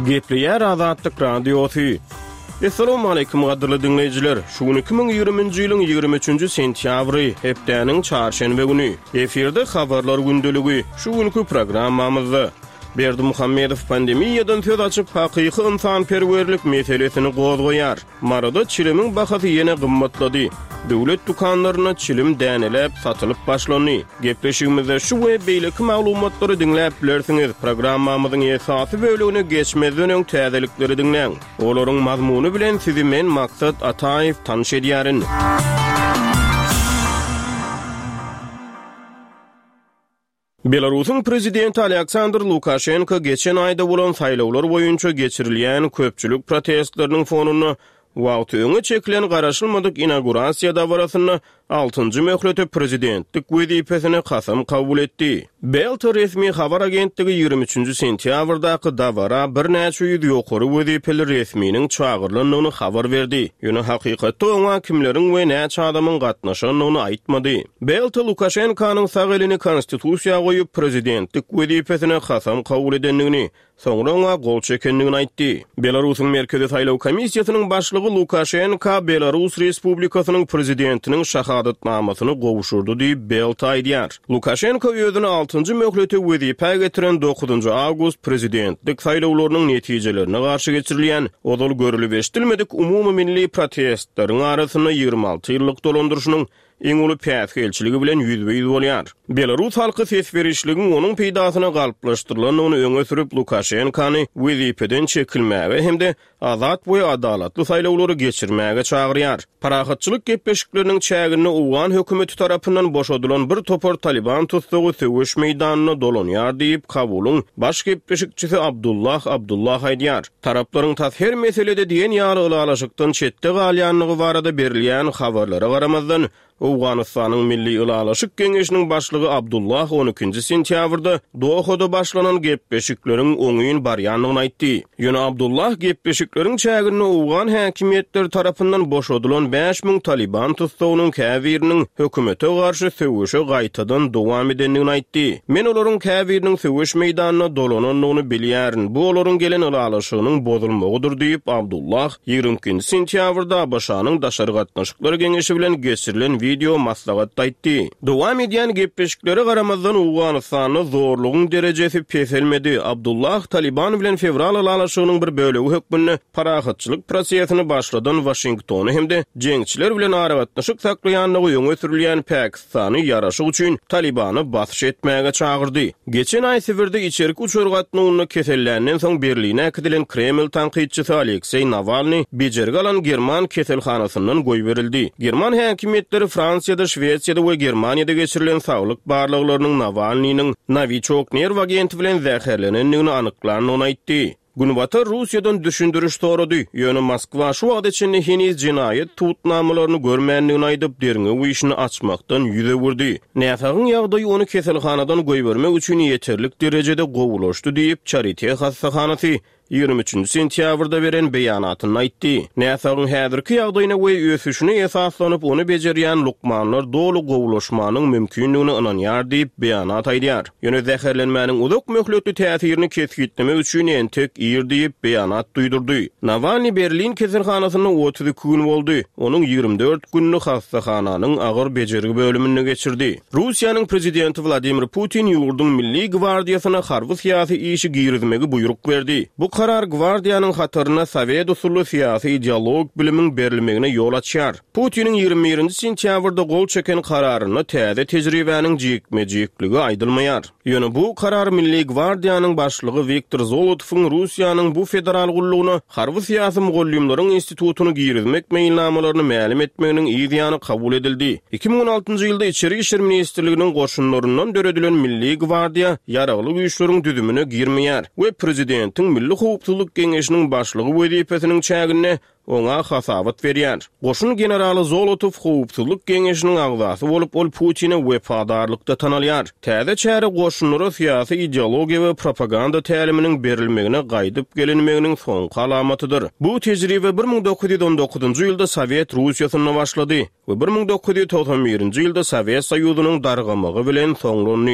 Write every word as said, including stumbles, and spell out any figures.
Gepleyer Azatlyk Radiosu. Assalamu alaykum gaderly dinleyijiler. Şu iki bin ýygrimiňji ýylyň ýygrimi üçünji sentýabry hepdeniň çarşenbe güni efirde habarlar gündöligi. Şu günkü programmamyzda Berdi Muhammedow pandemiýadan söz açyp hakyky insanperwerlik meselesini gozgoýar. Marada çilimiň bahasy ýene gymmatlady. Döwlet dukanlaryna çilim dänelep satylyp başlany. Gepleşigimizde şu we beýleki maglumatlary dinläp bilersiňiz. Programmamyzyň esasy bölügine geçmezden öň täzelikleri dinleň. Olaryň mazmuny bilen sizi men Maksat Ataýew tanyş edýärin. Belarusyň prezidenti Aleksandr Lukashenko geçen aýda bolan saýlawlar boýunça geçirilýän köpçülük protestleriniň fonuny wagt öňe çekilen garaşylmadyk inaugurasiýa dawrasyny altıncı möhlete prezidentlik wezipesine kasam kabul etdi. Belta resmi habar agentligi ýygrimi üçünji sentýabrdaky dawra bir näçe ýüz ýokary wezipeli resminiň çağırlynyny habar berdi. Ýöne hakykatda oňa kimleriň we näçe adamyň gatnaşanyny aýtmady. Belta Lukashenkonyň sag elini konstitusiýa goýup prezidentlik wezipesine kasam kabul edenligini, soňra oňa gol çekenligini aýtdy. Belarusyň merkezi saýlaw komissiýasynyň başlygy Lukashenko Belarus Respublikasynyň prezidentiniň şahadatnamasyny gowuşurdy diýip Belta aýdýar. Lukashenko özüni altıncı möhlete wezipe getiren dokuzunji awgust prezidentlik saýlawlarynyň netijelerini garşy geçirilýän odol görülip eşdilmedik umumy milli protestlaryň arasyna ýygrimi alty ýyllyk dolandyrşynyň eň uly päsgelçiligi bilen ýüzbe ýüz bolýar. Belarus halky ses berişliginiň onuň peýdasyna galplaşdyrylanyny öňe sürüp Lukashenkony wezipeden çekilmäge hemde azat we adalatly saýlawlary geçirmäge çagyrýar. Parahatçylyk gepleşikleriniň çägini uwan hökümeti tarapyndan boşadylan bir topar Taliban tutsagy söwüş meýdanyna dolanýar diýip Kabulyň baş gepleşikçisi Abdullah Abdullah aýdýar. Taraplaryň tas her meselede diýen ýaly alaşykdan çetde galýanlygy barada berilýän habarlara garamazdan Awganystanyň Milli Ulalaşyk Geňeşiniň başlygy Abdullah on ikinji sentýabrda Dohada başlanan gepleşikleriň oňyň barýanlygyny aýtdy. Ýöne Abdullah gepleşikleriň çägini Awgan häkimetleri tarapyndan boşadylan beş miň Taliban tutsagynyň käbiriniň hökümete garşy söwüşe gaýtadan dowam edenligini aýtdy. Men olaryň käbiriniň söwüş meýdanyna dolananyny bilýärin. Bu olaryň gelen ulalaşygynyň bozulmagydyr diýip Abdullah ýygrimi ikinji sentýabrda başanyň daşary gatnaşyklary geňeşi bilen geçirilen video maslahat aýtdy. Dowam edýän gepleşiklere garamazdan Awganystanyň zorlugyň derejesi peselmedi. Abdullah Taliban bilen fevral ulalaşygynyň bir bölegi hökmüni parahatçylyk prosesini başladan Washingtony hemde jeňçiler bilen aragatnaşyk saklaýanlygy öňe sürilýän Pakistany ýaraşyk üçin Talibany basyş etmäge çagyrdy. Geçen aý sibirde içerik uçurgatnyny keselländen soň Berline kidilen Kreml tanqidçisi Aleksey Navalny bejerge alan German keselhanasynyň goý berildi. German häkimetleri Fransiýada, Şwetsiýada we Germaniýada geçirilen saglyk barlyklarynyň Navalnyň Novichok nerw agenti bilen zäherlenenligini anyklanyny aýtdy. Günbatar Russiýadan düşündürüş torady. Ýöne Moskwa şu wagt içinde heniz jinaýet tutnamalaryny görmänligini aýdyp derňe bu işini açmakdan ýüze wurdy. Näfagyň ýagdaýy ony keselhanadan goý bermek üçin ýeterlik derejede gowulaşdy diýip Charité hastahanasy ýygrimi üçünji sentýabrda beren beýanatyny aýtdy. Näfagyň häzirki ýagdaýyna we ösüşine esaslanyp ony bejerýän lukmanlar dolu gowulaşmanyň mümkinligini inanýar diýip beýanat aýdýar. Ýöne zäherlenmäniň uzak möhletli täsirini kesgitlemek üçin entek ýer diýip beýanat duýdurdy. Navalny Berlin keselhanasyna otuz iki gün boldy. Onuň ýygrimi dört günlük hastahananyň agyr bejergi bölümine geçirdi. Russiýanyň prezidenti Vladimir Putin ýurduň milli gwardiýasyna harby syýasy işi girizmegi buyruk berdi. Bu karar gwardiýanyň hatyryna Sowet usully syýasy dialog bilimiň berilmegine ýol açýar. Putiniň ýygrimi birinji sentýabrda gol çeken kararyny täze tejribäniň jikmejikliги aýdylmaýar. Ýöne bu karar milli gwardiýanyň başlygy Viktor Zolotowyň Russiýanyň bu federal gullugyny harby syýasy mugallymlaryň institutuny girizmek meýilnamalaryny mälim etmeginiň ýa-ýany kabul edildi. iki bin on altynjy ýylda İçeri işler ministrliginiň goşunlaryndan döredilen milli gwardiýa ýaragly güýçleriň düzümine girmeýär we prezidentiň milli howpsuzlyk geňeşiniň başlygy wezipesiniň çägine oňa hasawat berýär. Goşun generaly Zolotow howpsuzlyk geňeşiniň agzasy bolup ol Putin'e wefadarlykda tanalýar. Täze çäre goşunlara syýasy ideologiýa we propaganda täliminiň berilmegine gaýdyp gelinmeginiň soňky alamatydyr. Bu tejribe bir miň dokuz ýüz on dokuzunjy ýylda Sowet Russiýasyna başlady we bir miň dokuz ýüz toksan birinji ýylda Sowet Soýuzynyň dargamagy bilen soňlandy.